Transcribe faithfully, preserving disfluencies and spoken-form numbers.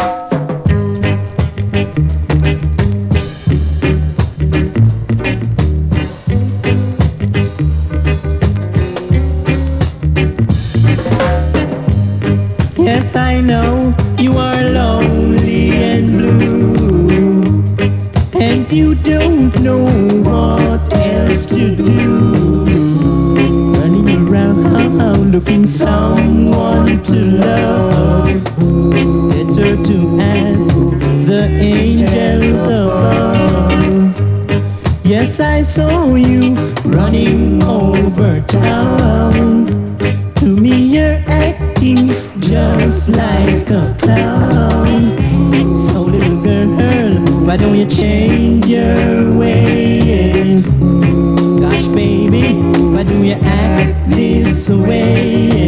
Yes, I know you are lonely and blue, and you don't know what else to do. Running around looking someone to love. Better to ask the angels above. Yes, I saw you running over town. To me you're acting just like a clown. So little girl, why don't you change your ways? Gosh baby, why do you act this way?